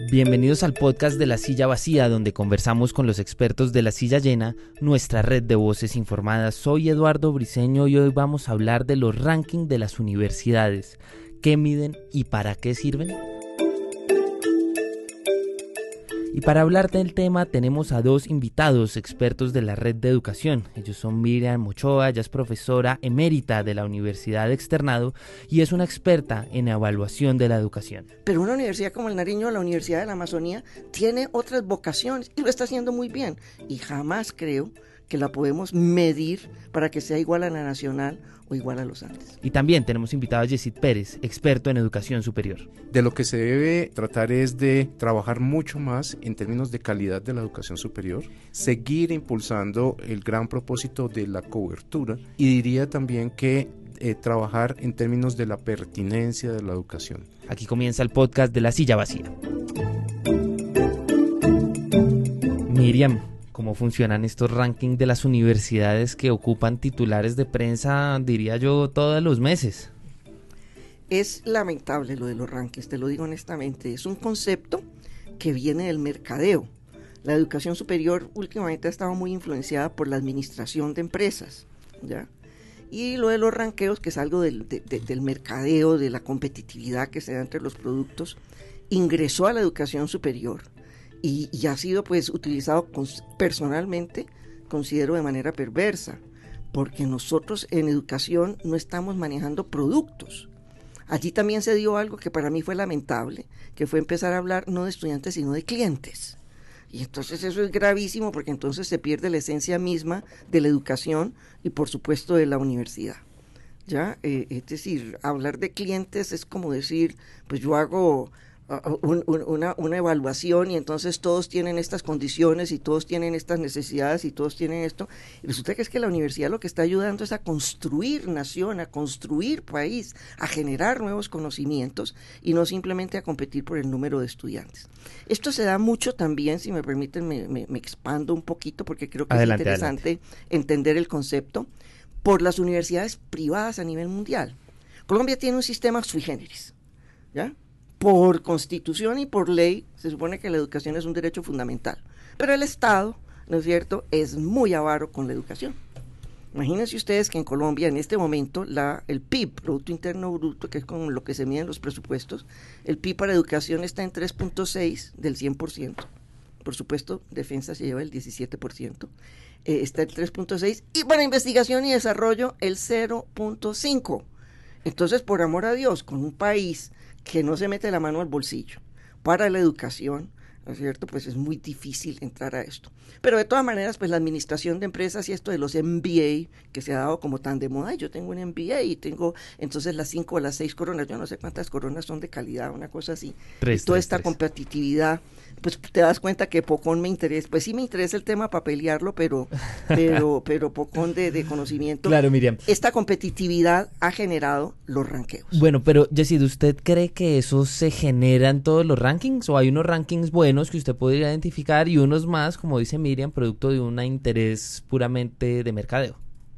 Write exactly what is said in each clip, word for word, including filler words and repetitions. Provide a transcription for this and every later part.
Bienvenidos al podcast de La Silla Vacía, donde conversamos con los expertos de La Silla Llena, nuestra red de voces informadas. Soy Eduardo Briceño y hoy vamos a hablar de los rankings de las universidades. ¿Qué miden y para qué sirven? Y para hablar del tema tenemos a dos invitados expertos de la red de educación. Ellos son Miriam Ochoa, ella es profesora emérita de la Universidad Externado y es una experta en evaluación de la educación. Pero una universidad como el Nariño, la Universidad de la Amazonía, tiene otras vocaciones y lo está haciendo muy bien. Y jamás creo que la podemos medir para que sea igual a la nacional o igual a los Andes. Y también tenemos invitado a Yesid Pérez, experto en educación superior. De lo que se debe tratar es de trabajar mucho más en términos de calidad de la educación superior, seguir impulsando el gran propósito de la cobertura y diría también que eh, trabajar en términos de la pertinencia de la educación. Aquí comienza el podcast de La Silla Vacía. Miriam, ¿cómo funcionan estos rankings de las universidades que ocupan titulares de prensa, diría yo, todos los meses? Es lamentable lo de los rankings, te lo digo honestamente. Es un concepto que viene del mercadeo. La educación superior últimamente ha estado muy influenciada por la administración de empresas, ¿ya? Y lo de los ranqueos, que es algo del, de, de, del mercadeo, de la competitividad que se da entre los productos, ingresó a la educación superior. Y, y ha sido pues utilizado cons- personalmente, considero de manera perversa, porque nosotros en educación no estamos manejando productos. Allí también se dio algo que para mí fue lamentable, que fue empezar a hablar no de estudiantes sino de clientes. Y entonces eso es gravísimo porque entonces se pierde la esencia misma de la educación y por supuesto de la universidad. ¿Ya? Eh, es decir, hablar de clientes es como decir, pues yo hago Un, un, una, una evaluación y entonces todos tienen estas condiciones y todos tienen estas necesidades y todos tienen esto, y resulta que es que la universidad lo que está ayudando es a construir nación, a construir país, a generar nuevos conocimientos y no simplemente a competir por el número de estudiantes. Esto se da mucho también, si me permiten me, me, me expando un poquito porque creo que adelante, es interesante adelante. entender el concepto, por las universidades privadas a nivel mundial. Colombia tiene un sistema sui generis, ¿ya? Por constitución y por ley se supone que la educación es un derecho fundamental, pero el Estado, ¿no es cierto?, es muy avaro con la educación. Imagínense ustedes que en Colombia en este momento la, el P I B, Producto Interno Bruto, que es con lo que se miden los presupuestos, el P I B para educación está en tres punto seis del cien por ciento, por supuesto defensa se lleva el diecisiete por ciento, eh, está el tres punto seis y para investigación y desarrollo el cero punto cinco. Entonces, por amor a Dios, con un país que no se mete la mano al bolsillo para la educación, ¿no es cierto?, pues es muy difícil entrar a esto. Pero de todas maneras, pues la administración de empresas y esto de los M B A, que se ha dado como tan de moda, yo tengo un M B A y tengo entonces las cinco o las seis coronas, yo no sé cuántas coronas son de calidad, una cosa así. Tres, y toda tres, esta tres. competitividad, pues te das cuenta que pocón me interesa, pues sí me interesa el tema para pelearlo, pero pero pero pocón de, de conocimiento. Claro, Miriam. Esta competitividad ha generado los ranqueos. Bueno, pero Yesid, ¿usted cree que eso se genera en todos los rankings o hay unos rankings buenos que usted podría identificar y unos más, como dice Miriam, producto de un interés puramente de mercadeo?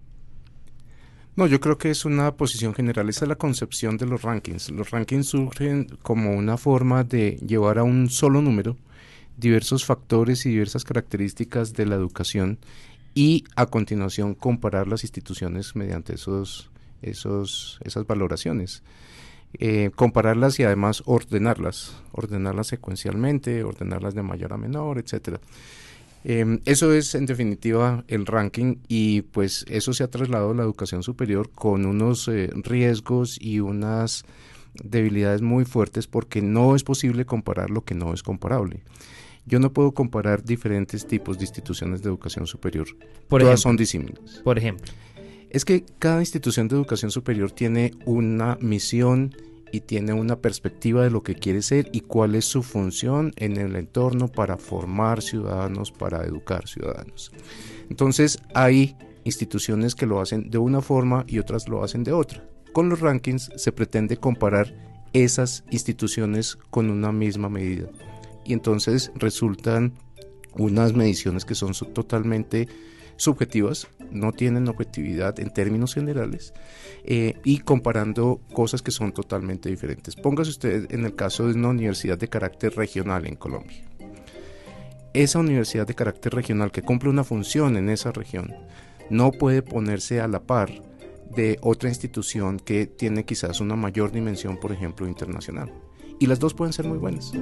No, yo creo que es una posición general, esa es la concepción de los rankings. Los rankings surgen como una forma de llevar a un solo número diversos factores y diversas características de la educación y a continuación comparar las instituciones mediante esos, esos, esas valoraciones. Eh, compararlas y además ordenarlas, ordenarlas secuencialmente, ordenarlas de mayor a menor, etcétera. Eh, eso es en definitiva el ranking y pues eso se ha trasladado a la educación superior con unos eh, riesgos y unas debilidades muy fuertes porque no es posible comparar lo que no es comparable. Yo no puedo comparar diferentes tipos de instituciones de educación superior, Por todas ejemplo, son disímiles. Por ejemplo. Es que cada institución de educación superior tiene una misión y tiene una perspectiva de lo que quiere ser y cuál es su función en el entorno para formar ciudadanos, para educar ciudadanos. Entonces hay instituciones que lo hacen de una forma y otras lo hacen de otra. Con los rankings se pretende comparar esas instituciones con una misma medida y entonces resultan unas mediciones que son totalmente subjetivas, no tienen objetividad en términos generales, eh, y comparando cosas que son totalmente diferentes. Póngase usted en el caso de una universidad de carácter regional en Colombia. Esa universidad de carácter regional que cumple una función en esa región no puede ponerse a la par de otra institución que tiene quizás una mayor dimensión, por ejemplo, internacional. Y las dos pueden ser muy buenas.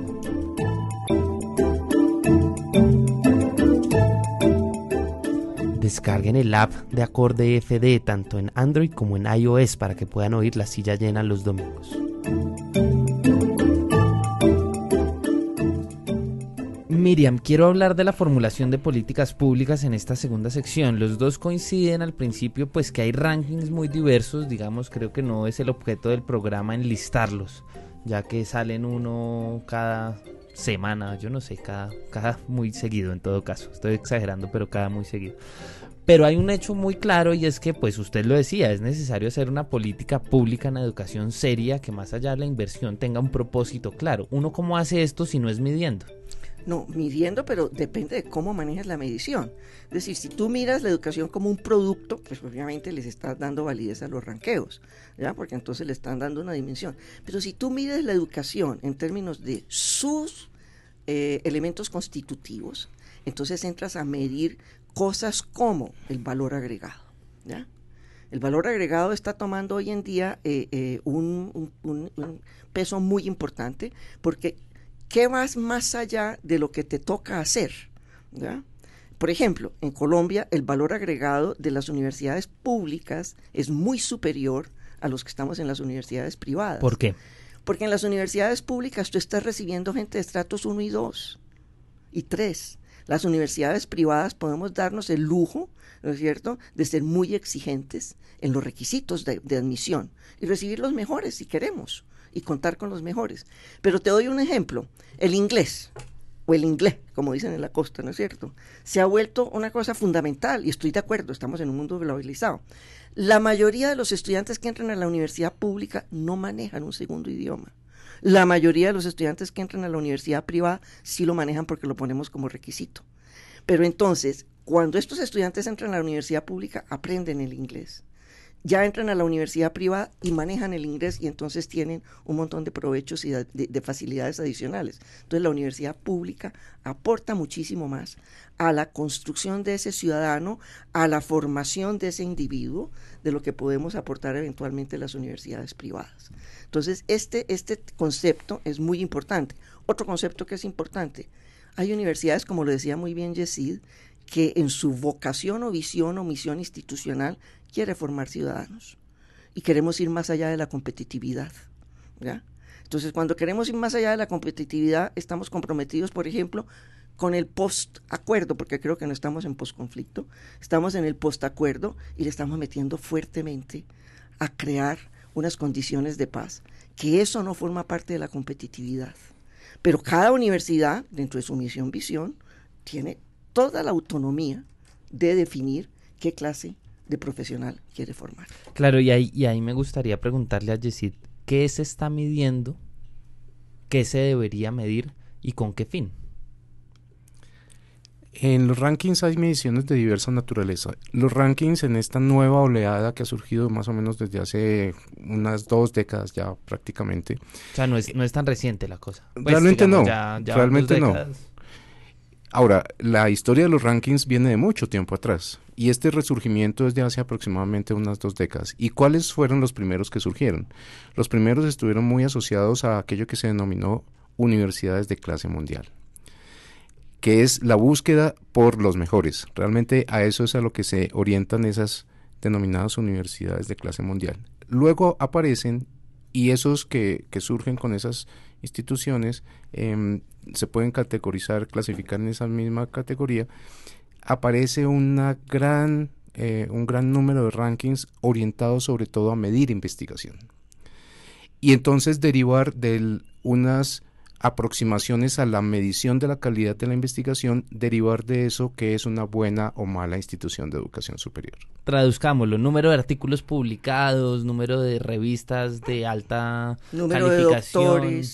Descarguen el app de Acorde F D tanto en Android como en iOS para que puedan oír La Silla Llena los domingos. Miriam, quiero hablar de la formulación de políticas públicas en esta segunda sección. Los dos coinciden al principio, pues que hay rankings muy diversos, digamos, creo que no es el objeto del programa enlistarlos, ya que salen uno cada semana, yo no sé, cada, cada muy seguido en todo caso, estoy exagerando, pero cada muy seguido. Pero hay un hecho muy claro y es que, pues usted lo decía, es necesario hacer una política pública en educación seria que más allá de la inversión tenga un propósito claro. ¿Uno cómo hace esto si no es midiendo? No, midiendo, pero depende de cómo manejas la medición. Es decir, si tú miras la educación como un producto, pues obviamente les estás dando validez a los ranqueos, ¿ya? Porque entonces le están dando una dimensión. Pero si tú mides la educación en términos de sus eh, elementos constitutivos, entonces entras a medir cosas como el valor agregado, ¿ya? El valor agregado está tomando hoy en día eh, eh, un, un, un, un peso muy importante porque ¿qué vas más allá de lo que te toca hacer? ¿Ya? Por ejemplo, en Colombia el valor agregado de las universidades públicas es muy superior a los que estamos en las universidades privadas. ¿Por qué? Porque en las universidades públicas tú estás recibiendo gente de estratos uno y dos y tres. Las universidades privadas podemos darnos el lujo, ¿no es cierto?, de ser muy exigentes en los requisitos de, de admisión y recibir los mejores si queremos y contar con los mejores. Pero te doy un ejemplo, el inglés, o el inglés, como dicen en la costa, ¿no es cierto?, se ha vuelto una cosa fundamental, y estoy de acuerdo, estamos en un mundo globalizado. La mayoría de los estudiantes que entran a la universidad pública no manejan un segundo idioma. La mayoría de los estudiantes que entran a la universidad privada sí lo manejan porque lo ponemos como requisito. Pero entonces, cuando estos estudiantes entran a la universidad pública, aprenden el inglés. Ya entran a la universidad privada y manejan el inglés y entonces tienen un montón de provechos y de, de, de facilidades adicionales. Entonces la universidad pública aporta muchísimo más a la construcción de ese ciudadano, a la formación de ese individuo, de lo que podemos aportar eventualmente las universidades privadas. Entonces este, este concepto es muy importante. Otro concepto que es importante, hay universidades, como lo decía muy bien Yesid, que en su vocación o visión o misión institucional quiere formar ciudadanos y queremos ir más allá de la competitividad, ¿ya? Entonces, cuando queremos ir más allá de la competitividad, estamos comprometidos, por ejemplo, con el post-acuerdo, porque creo que no estamos en post-conflicto, estamos en el post-acuerdo y le estamos metiendo fuertemente a crear unas condiciones de paz, que eso no forma parte de la competitividad. Pero cada universidad, dentro de su misión-visión, tiene toda la autonomía de definir qué clase de profesional quiere formar. Claro, y ahí, y ahí me gustaría preguntarle a Yesid, ¿qué se está midiendo? ¿Qué se debería medir? ¿Y con qué fin? En los rankings hay mediciones de diversa naturaleza. Los rankings en esta nueva oleada que ha surgido más o menos desde hace unas dos décadas ya prácticamente. O sea, no es, no es tan reciente la cosa. Pues, realmente digamos, no, ya, ya realmente no. Ahora, la historia de los rankings viene de mucho tiempo atrás y este resurgimiento es de hace aproximadamente unas dos décadas. ¿Y cuáles fueron los primeros que surgieron? Los primeros estuvieron muy asociados a aquello que se denominó universidades de clase mundial, que es la búsqueda por los mejores. Realmente a eso es a lo que se orientan esas denominadas universidades de clase mundial. Luego aparecen, y esos que, que surgen con esas instituciones eh, se pueden categorizar, clasificar en esa misma categoría. Aparece una gran, eh, un gran número de rankings orientados sobre todo a medir investigación. Y entonces derivar de unas aproximaciones a la medición de la calidad de la investigación, derivar de eso que es una buena o mala institución de educación superior. Traduzcámoslo, número de artículos publicados, número de revistas de alta número calificación. de doctores.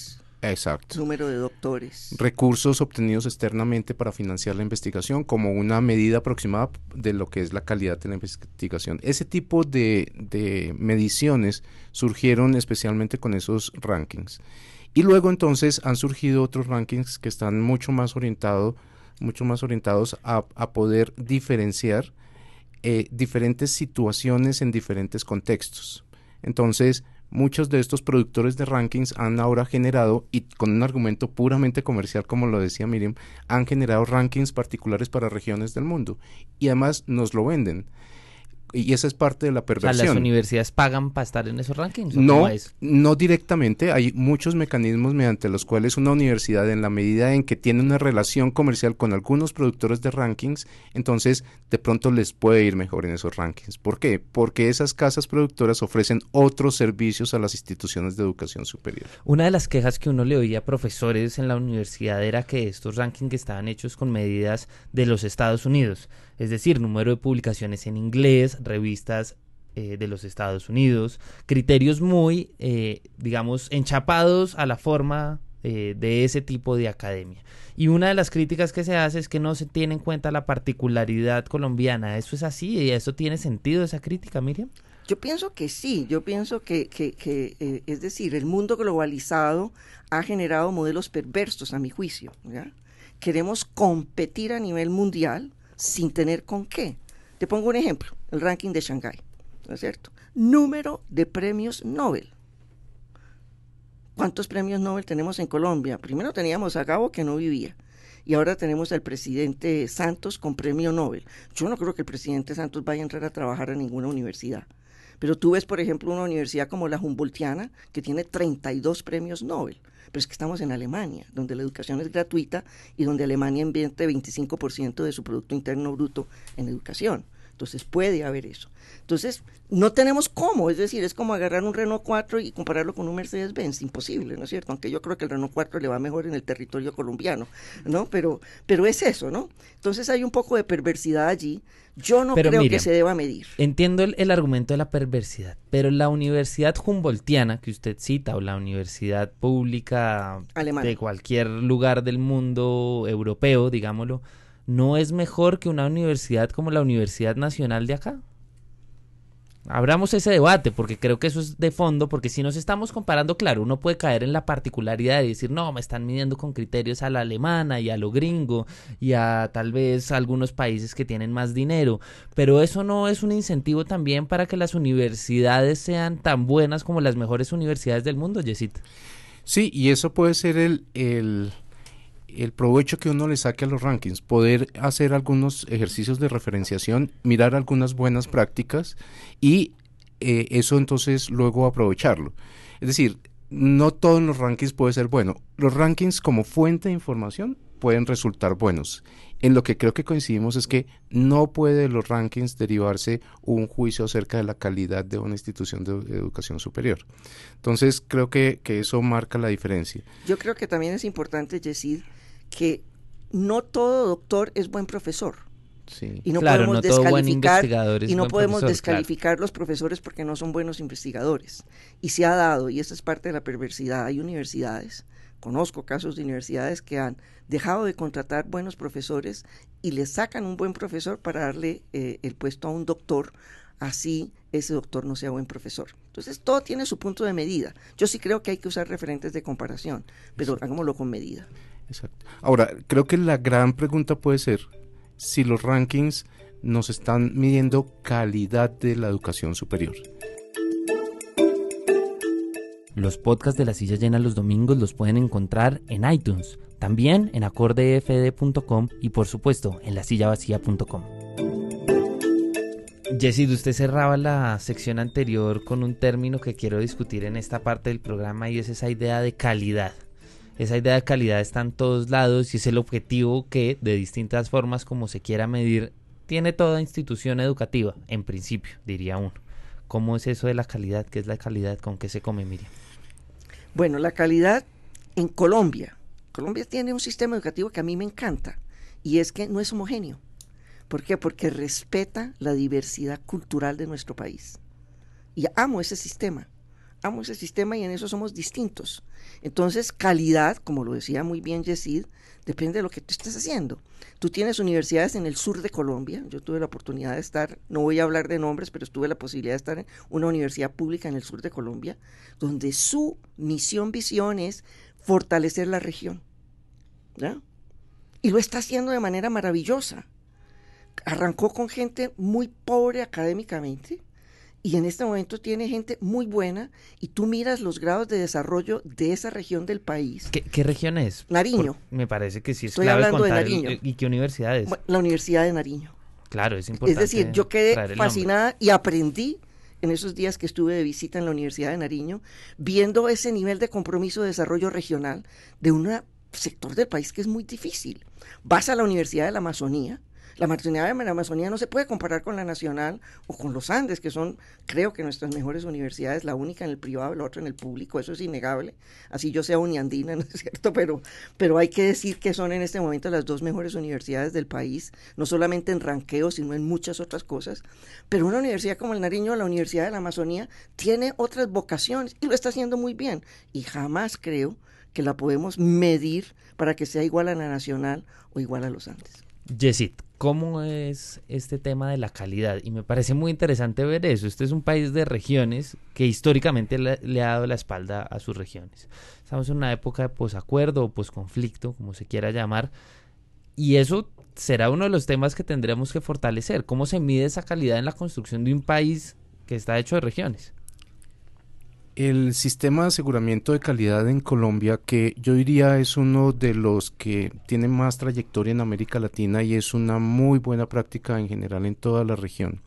Exacto. Número de doctores. Recursos obtenidos externamente para financiar la investigación como una medida aproximada de lo que es la calidad de la investigación. Ese tipo de, de mediciones surgieron especialmente con esos rankings. Y luego entonces han surgido otros rankings que están mucho más orientados, mucho más orientados a, a poder diferenciar eh, diferentes situaciones en diferentes contextos. Entonces, muchos de estos productores de rankings han ahora generado, y con un argumento puramente comercial, como lo decía Miriam, han generado rankings particulares para regiones del mundo. Y además nos lo venden. Y esa es parte de la perversión. O sea, ¿las universidades pagan para estar en esos rankings? ¿O No, cómo es? no directamente. Hay muchos mecanismos mediante los cuales una universidad, en la medida en que tiene una relación comercial con algunos productores de rankings, entonces de pronto les puede ir mejor en esos rankings. ¿Por qué? Porque esas casas productoras ofrecen otros servicios a las instituciones de educación superior. Una de las quejas que uno le oía a profesores en la universidad era que estos rankings estaban hechos con medidas de los Estados Unidos. Es decir, número de publicaciones en inglés, revistas eh, de los Estados Unidos, criterios muy, eh, digamos, enchapados a la forma eh, de ese tipo de academia. Y una de las críticas que se hace es que no se tiene en cuenta la particularidad colombiana. ¿Eso es así? ¿Y eso tiene sentido, esa crítica, Miriam? Yo pienso que sí, yo pienso que, que, que eh, es decir, el mundo globalizado ha generado modelos perversos, a mi juicio, ¿ya? Queremos competir a nivel mundial sin tener con qué. Te pongo un ejemplo, el ranking de Shanghái, ¿no es cierto? Número de premios Nobel. ¿Cuántos premios Nobel tenemos en Colombia? Primero teníamos a Gabo, que no vivía, y ahora tenemos al presidente Santos con premio Nobel. Yo no creo que el presidente Santos vaya a entrar a trabajar a ninguna universidad, pero tú ves, por ejemplo, una universidad como la Humboldtiana, que tiene treinta y dos premios Nobel. Pero es que estamos en Alemania, donde la educación es gratuita y donde Alemania invierte veinticinco por ciento de su Producto Interno Bruto en educación. Entonces puede haber eso. Entonces no tenemos cómo, es decir, es como agarrar un Renault cuatro y compararlo con un Mercedes-Benz, imposible, ¿no es cierto? Aunque yo creo que el Renault cuatro le va mejor en el territorio colombiano, ¿no? Pero, pero es eso, ¿no? Entonces hay un poco de perversidad allí. Yo no pero creo Miriam, que se deba medir. Entiendo el, el argumento de la perversidad, pero la Universidad Humboldtiana que usted cita, o la universidad pública Alemana, de cualquier lugar del mundo europeo, digámoslo, ¿no es mejor que una universidad como la Universidad Nacional de acá? Abramos ese debate, porque creo que eso es de fondo, porque si nos estamos comparando, claro, uno puede caer en la particularidad de decir, no, me están midiendo con criterios a la alemana y a lo gringo y a tal vez algunos países que tienen más dinero, pero eso no es un incentivo también para que las universidades sean tan buenas como las mejores universidades del mundo, Yesita. Sí, y eso puede ser el... el... el provecho que uno le saque a los rankings, poder hacer algunos ejercicios de referenciación, mirar algunas buenas prácticas y eh, eso entonces luego aprovecharlo. Es decir, no todos los rankings puede ser bueno. Los rankings como fuente de información pueden resultar buenos. En lo que creo que coincidimos es que no puede de los rankings derivarse un juicio acerca de la calidad de una institución de educación superior. Entonces creo que, que eso marca la diferencia. Yo creo que también es importante, Yesid, que no todo doctor es buen profesor. Sí. Y no claro, podemos no todo buen descalificar investigador es y no buen podemos profesor, descalificar claro. los profesores porque no son buenos investigadores. Y se ha dado, y esta es parte de la perversidad, hay universidades, conozco casos de universidades que han dejado de contratar buenos profesores y le sacan un buen profesor para darle eh, el puesto a un doctor, así ese doctor no sea buen profesor. Entonces todo tiene su punto de medida. Yo sí creo que hay que usar referentes de comparación, pero Exacto. hagámoslo con medida. Exacto. Ahora, creo que la gran pregunta puede ser si los rankings nos están midiendo calidad de la educación superior. Los podcasts de La Silla Llena los domingos los pueden encontrar en iTunes, también en acorde f d punto com y por supuesto en la silla vacía punto com. Yesid, usted cerraba la sección anterior con un término que quiero discutir en esta parte del programa y es esa idea de calidad. Esa idea de calidad está en todos lados y es el objetivo que, de distintas formas como se quiera medir, tiene toda institución educativa, en principio, diría uno. ¿Cómo es eso de la calidad? ¿Qué es la calidad? ¿Con qué se come, Miriam? Bueno, la calidad en Colombia. Colombia tiene un sistema educativo que a mí me encanta y es que no es homogéneo. ¿Por qué? Porque respeta la diversidad cultural de nuestro país. Y amo ese sistema. amo ese sistema y en eso somos distintos. Entonces, calidad, como lo decía muy bien Yesid, depende de lo que tú estés haciendo. Tú tienes universidades en el sur de Colombia, yo tuve la oportunidad de estar, no voy a hablar de nombres, pero tuve la posibilidad de estar en una universidad pública en el sur de Colombia, donde su misión, visión es fortalecer la región, ¿ya? Y lo está haciendo de manera maravillosa. Arrancó con gente muy pobre académicamente, y en este momento tiene gente muy buena, y tú miras los grados de desarrollo de esa región del país. ¿Qué, qué región es? Nariño. Por, me parece que sí es Estoy clave hablando de contar Nariño. El, ¿y qué universidad es? La Universidad de Nariño. Claro, es importante. Es decir, yo quedé fascinada y aprendí en esos días que estuve de visita en la Universidad de Nariño, viendo ese nivel de compromiso de desarrollo regional de un sector del país que es muy difícil. Vas a la Universidad de la Amazonía. La Universidad de la Amazonía no se puede comparar con la Nacional o con los Andes, que son, creo que nuestras mejores universidades, la única en el privado, la otra en el público, eso es innegable. Así yo sea uniandina, ¿no es cierto? Pero, pero hay que decir que son en este momento las dos mejores universidades del país, no solamente en ranqueo, sino en muchas otras cosas. Pero una universidad como el Nariño, la Universidad de la Amazonía, tiene otras vocaciones y lo está haciendo muy bien. Y jamás creo que la podemos medir para que sea igual a la Nacional o igual a los Andes. Yesid, ¿cómo es este tema de la calidad? Y me parece muy interesante ver eso. Este es un país de regiones que históricamente le, le ha dado la espalda a sus regiones. Estamos en una época de posacuerdo o posconflicto, como se quiera llamar, y eso será uno de los temas que tendremos que fortalecer. ¿Cómo se mide esa calidad en la construcción de un país que está hecho de regiones? El sistema de aseguramiento de calidad en Colombia, que yo diría es uno de los que tiene más trayectoria en América Latina y es una muy buena práctica en general en toda la región,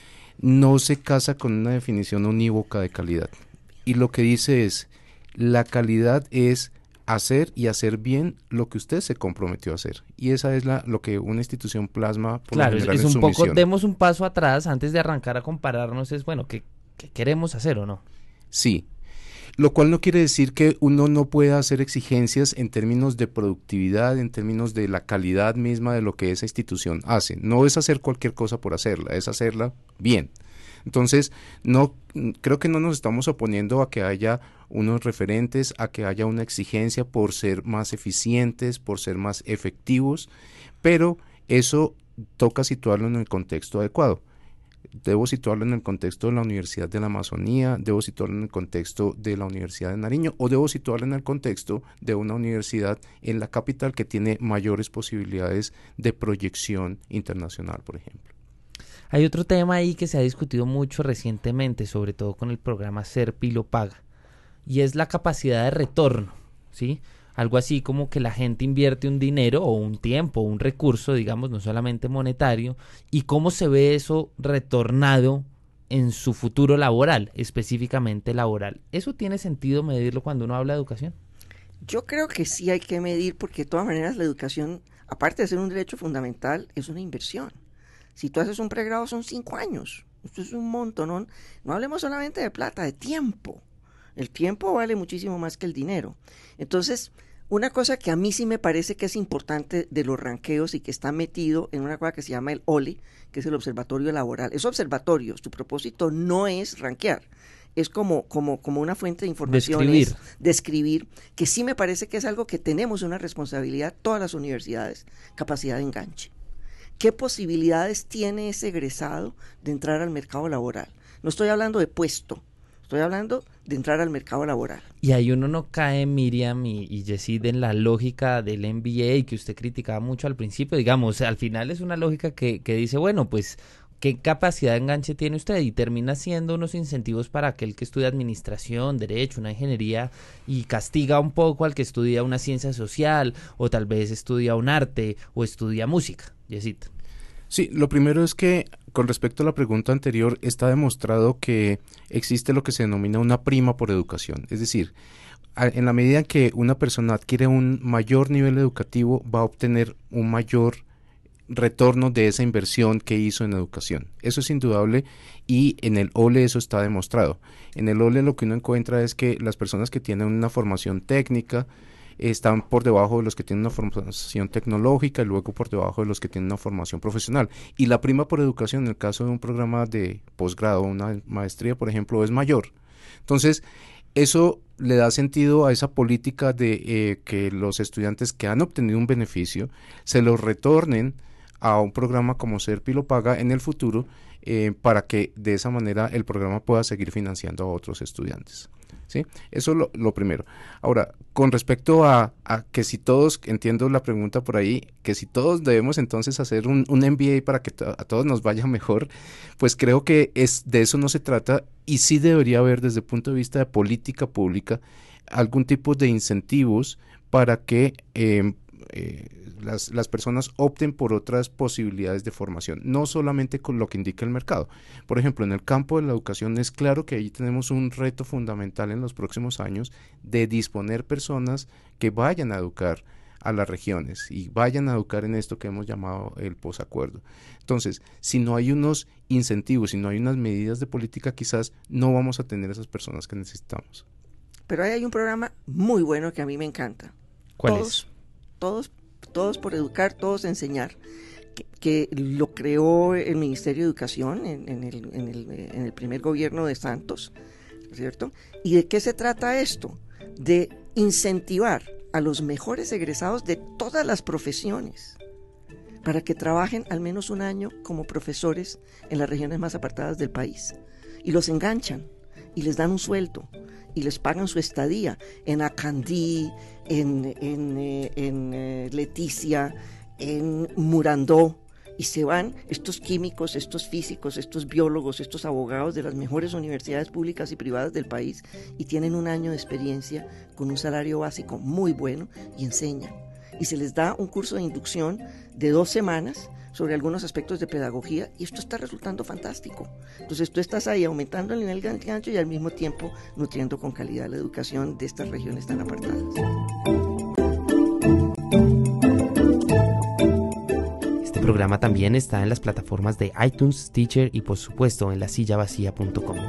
no se casa con una definición unívoca de calidad. Y lo que dice es, la calidad es hacer y hacer bien lo que usted se comprometió a hacer. Y esa es la, lo que una institución plasma por claro, lo general es en un su poco, misión. Demos un paso atrás antes de arrancar a compararnos, es bueno, ¿qué, qué queremos hacer o no? Sí, lo cual no quiere decir que uno no pueda hacer exigencias en términos de productividad, en términos de la calidad misma de lo que esa institución hace. No es hacer cualquier cosa por hacerla, es hacerla bien. Entonces, no creo que no nos estamos oponiendo a que haya unos referentes, a que haya una exigencia por ser más eficientes, por ser más efectivos, pero eso toca situarlo en el contexto adecuado. Debo situarlo en el contexto de la Universidad de la Amazonía, debo situarlo en el contexto de la Universidad de Nariño o debo situarlo en el contexto de una universidad en la capital que tiene mayores posibilidades de proyección internacional, por ejemplo. Hay otro tema ahí que se ha discutido mucho recientemente, sobre todo con el programa Serpi lo paga, y es la capacidad de retorno, ¿sí? Algo así como que la gente invierte un dinero o un tiempo o un recurso, digamos, no solamente monetario, y cómo se ve eso retornado en su futuro laboral, específicamente laboral. ¿Eso tiene sentido medirlo cuando uno habla de educación? Yo creo que sí hay que medir porque de todas maneras la educación, aparte de ser un derecho fundamental, es una inversión. Si tú haces un pregrado son cinco años, esto es un montón, no, no hablemos solamente de plata, de tiempo. El tiempo vale muchísimo más que el dinero. Entonces, una cosa que a mí sí me parece que es importante de los ranqueos y que está metido en una cosa que se llama el O L E, que es el Observatorio Laboral. Es observatorio, su propósito no es ranquear, es como, como, como una fuente de información, describir. describir, que sí me parece que es algo que tenemos una responsabilidad todas las universidades, capacidad de enganche. ¿Qué posibilidades tiene ese egresado de entrar al mercado laboral? No estoy hablando de puesto, estoy hablando de entrar al mercado laboral. Y ahí uno no cae, Miriam y, y Yesid, en la lógica del M B A que usted criticaba mucho al principio. Digamos, al final es una lógica que, que dice, bueno, pues, ¿qué capacidad de enganche tiene usted? Y termina siendo unos incentivos para aquel que estudia administración, derecho, una ingeniería, y castiga un poco al que estudia una ciencia social, o tal vez estudia un arte, o estudia música. Yesid. Sí, lo primero es que con respecto a la pregunta anterior está demostrado que existe lo que se denomina una prima por educación, es decir, a, en la medida que una persona adquiere un mayor nivel educativo va a obtener un mayor retorno de esa inversión que hizo en educación. Eso es indudable y en el O L E eso está demostrado. En el O L E lo que uno encuentra es que las personas que tienen una formación técnica están por debajo de los que tienen una formación tecnológica y luego por debajo de los que tienen una formación profesional. Y la prima por educación en el caso de un programa de posgrado, una maestría, por ejemplo, es mayor. Entonces, eso le da sentido a esa política de eh, que los estudiantes que han obtenido un beneficio se los retornen a un programa como SERPI lo paga en el futuro, eh, para que de esa manera el programa pueda seguir financiando a otros estudiantes. ¿Sí? Eso es lo, lo primero. Ahora, con respecto a, a que si todos, entiendo la pregunta por ahí, que si todos debemos entonces hacer un, un M B A para que to- a todos nos vaya mejor, pues creo que es, de eso no se trata, y sí debería haber desde el punto de vista de política pública algún tipo de incentivos para que eh, eh, las, las personas opten por otras posibilidades de formación, no solamente con lo que indica el mercado. Por ejemplo, en el campo de la educación es claro que ahí tenemos un reto fundamental en los próximos años de disponer personas que vayan a educar a las regiones y vayan a educar en esto que hemos llamado el posacuerdo. Entonces, si no hay unos incentivos, si no hay unas medidas de política, quizás no vamos a tener esas personas que necesitamos. Pero ahí hay un programa muy bueno que a mí me encanta. ¿Cuál todos, es? Todos, todos por educar, todos enseñar, que, que lo creó el Ministerio de Educación en, en, el, en, el, en el primer gobierno de Santos, ¿cierto? ¿Y de qué se trata esto? De incentivar a los mejores egresados de todas las profesiones para que trabajen al menos un año como profesores en las regiones más apartadas del país. Y los enganchan y les dan un sueldo y les pagan su estadía en Acandí, en, en, eh, en eh, Leticia, en Murandó, y se van estos químicos, estos físicos, estos biólogos, estos abogados de las mejores universidades públicas y privadas del país, y tienen un año de experiencia con un salario básico muy bueno y enseñan. Y se les da un curso de inducción de dos semanas sobre algunos aspectos de pedagogía, y esto está resultando fantástico. Entonces tú estás ahí aumentando el nivel de gancho y al mismo tiempo nutriendo con calidad la educación de estas regiones tan apartadas. Este programa también está en las plataformas de iTunes, Stitcher y por supuesto en la silla vacía punto com.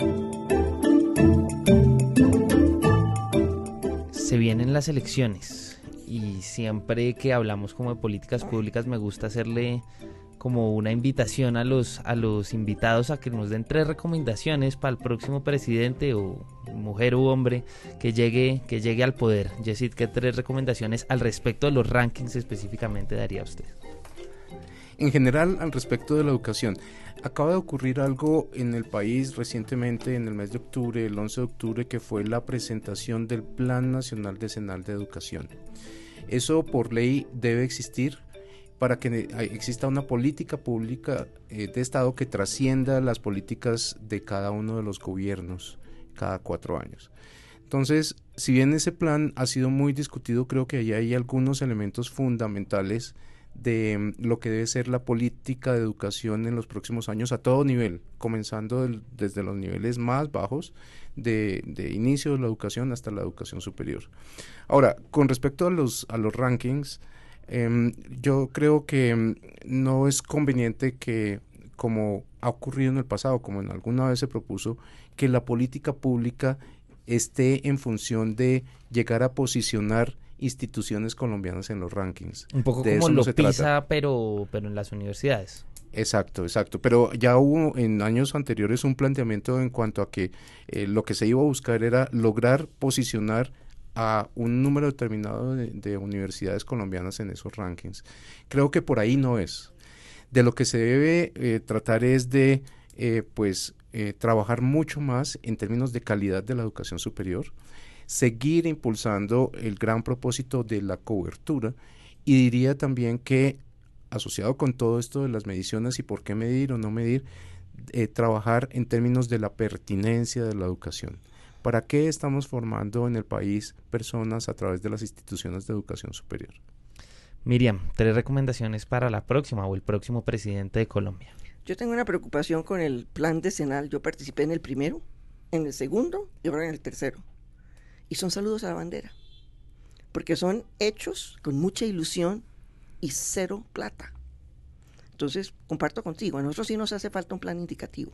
Se vienen las elecciones. Y siempre que hablamos como de políticas públicas me gusta hacerle como una invitación a los, a los invitados a que nos den tres recomendaciones para el próximo presidente o mujer u hombre que llegue, que llegue al poder. Yesid, ¿qué tres recomendaciones al respecto de los rankings específicamente daría usted? En general, al respecto de la educación, acaba de ocurrir algo en el país recientemente, en el mes de octubre, el once de octubre, que fue la presentación del Plan Nacional Decenal de Educación. Eso por ley debe existir para que exista una política pública eh, de Estado que trascienda las políticas de cada uno de los gobiernos cada cuatro años. Entonces, si bien ese plan ha sido muy discutido, creo que ahí hay algunos elementos fundamentales de lo que debe ser la política de educación en los próximos años a todo nivel, comenzando del, desde los niveles más bajos de, de inicio de la educación hasta la educación superior. Ahora, con respecto a los, a los rankings, eh, yo creo que no es conveniente que, como ha ocurrido en el pasado, como en alguna vez se propuso, que la política pública esté en función de llegar a posicionar instituciones colombianas en los rankings. Un poco de como no lo PISA, pero, pero en las universidades. Exacto, exacto. Pero ya hubo en años anteriores un planteamiento en cuanto a que eh, lo que se iba a buscar era lograr posicionar a un número determinado de, de universidades colombianas en esos rankings. Creo que por ahí no es. De lo que se debe eh, tratar es de eh, pues eh, trabajar mucho más en términos de calidad de la educación superior, seguir impulsando el gran propósito de la cobertura, y diría también que asociado con todo esto de las mediciones y por qué medir o no medir, eh, trabajar en términos de la pertinencia de la educación. ¿Para qué estamos formando en el país personas a través de las instituciones de educación superior? Miriam, tres recomendaciones para la próxima o el próximo presidente de Colombia. Yo tengo una preocupación con el plan decenal. Yo participé en el primero, en el segundo y ahora en el tercero. Y son saludos a la bandera, porque son hechos con mucha ilusión y cero plata. Entonces, comparto contigo, a nosotros sí nos hace falta un plan indicativo.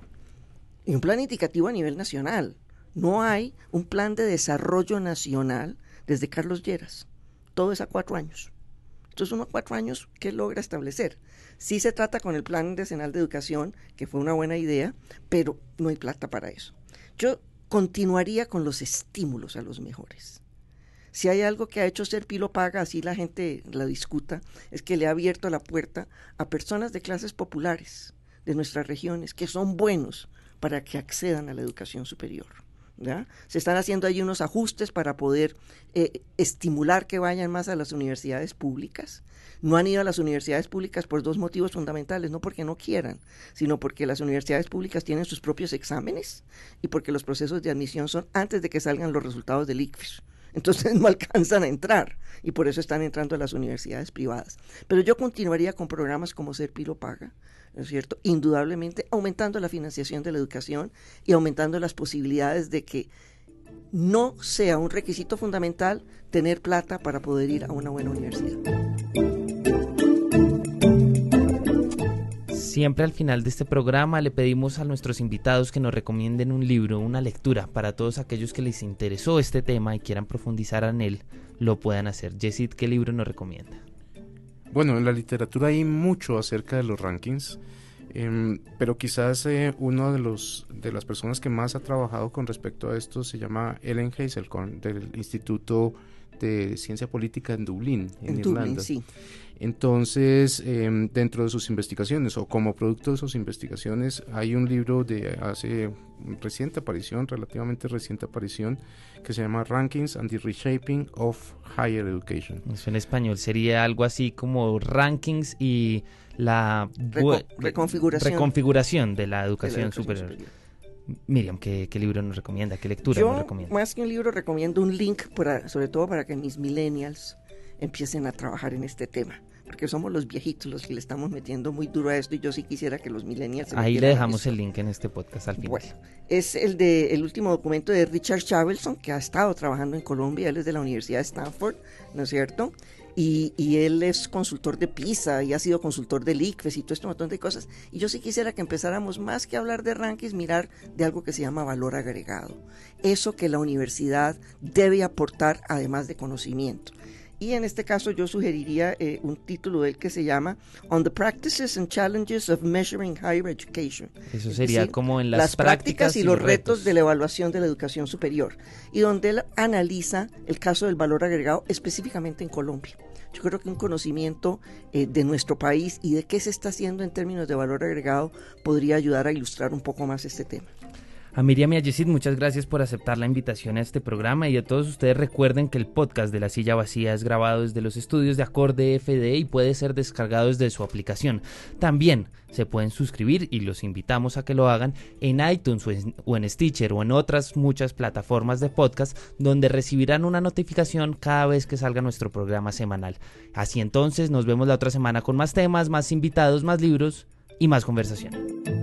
Y un plan indicativo a nivel nacional. No hay un plan de desarrollo nacional desde Carlos Lleras. Todo es a cuatro años. Entonces, uno a cuatro años, ¿qué logra establecer? Sí se trata con el plan decenal de educación, que fue una buena idea, pero no hay plata para eso. Yo continuaría con los estímulos a los mejores. Si hay algo que ha hecho Serpi lo paga, así la gente la discuta, es que le ha abierto la puerta a personas de clases populares de nuestras regiones que son buenos para que accedan a la educación superior. ¿Ya? Se están haciendo ahí unos ajustes para poder eh, estimular que vayan más a las universidades públicas. No han ido a las universidades públicas por dos motivos fundamentales, no porque no quieran, sino porque las universidades públicas tienen sus propios exámenes y porque los procesos de admisión son antes de que salgan los resultados del I C F E S. Entonces no alcanzan a entrar y por eso están entrando a las universidades privadas. Pero yo continuaría con programas como Serpi lo paga, ¿no es cierto? Indudablemente aumentando la financiación de la educación y aumentando las posibilidades de que no sea un requisito fundamental tener plata para poder ir a una buena universidad. Siempre al final de este programa le pedimos a nuestros invitados que nos recomienden un libro, una lectura, para todos aquellos que les interesó este tema y quieran profundizar en él, lo puedan hacer. Yesid, ¿qué libro nos recomienda? Bueno, en la literatura hay mucho acerca de los rankings, eh, pero quizás eh, uno de los de las personas que más ha trabajado con respecto a esto se llama Ellen Hazelcorn, del Instituto de Ciencia Política en Dublín, en, en Irlanda. Dublín, sí. Entonces, eh, dentro de sus investigaciones o como producto de sus investigaciones, hay un libro de hace reciente aparición, relativamente reciente aparición, que se llama Rankings and the Reshaping of Higher Education. Eso en español sería algo así como Rankings y la Reco reconfiguración. reconfiguración de la educación, de la educación superior. superior. Miriam, ¿qué, ¿qué libro nos recomienda? ¿Qué lectura Yo, nos recomienda? más que un libro, recomiendo un link, para, sobre todo para que mis millennials empiecen a trabajar en este tema, porque somos los viejitos los que le estamos metiendo muy duro a esto y yo sí quisiera que los millennials se Ahí le metieran a dejamos esto. el link en este podcast al final. Bueno, es el de el último documento de Richard Chabelson, que ha estado trabajando en Colombia. Él es de la Universidad de Stanford, ¿no es cierto? Y, y él es consultor de PISA y ha sido consultor del I C F E S y todo este montón de cosas. Y yo sí quisiera que empezáramos, más que hablar de rankings, mirar de algo que se llama valor agregado. Eso que la universidad debe aportar además de conocimiento. Y en este caso yo sugeriría eh, un título de él que se llama On the Practices and Challenges of Measuring Higher Education. Eso Es sería decir, como en las, las prácticas y los retos. retos de la evaluación de la educación superior, y donde él analiza el caso del valor agregado específicamente en Colombia. Yo creo que un conocimiento eh, de nuestro país y de qué se está haciendo en términos de valor agregado podría ayudar a ilustrar un poco más este tema. A Miriam y a Yesid, muchas gracias por aceptar la invitación a este programa, y a todos ustedes recuerden que el podcast de La Silla Vacía es grabado desde los estudios de Acorde F D y puede ser descargado desde su aplicación. También se pueden suscribir, y los invitamos a que lo hagan, en iTunes o en, o en Stitcher o en otras muchas plataformas de podcast, donde recibirán una notificación cada vez que salga nuestro programa semanal. Así entonces, nos vemos la otra semana con más temas, más invitados, más libros y más conversación.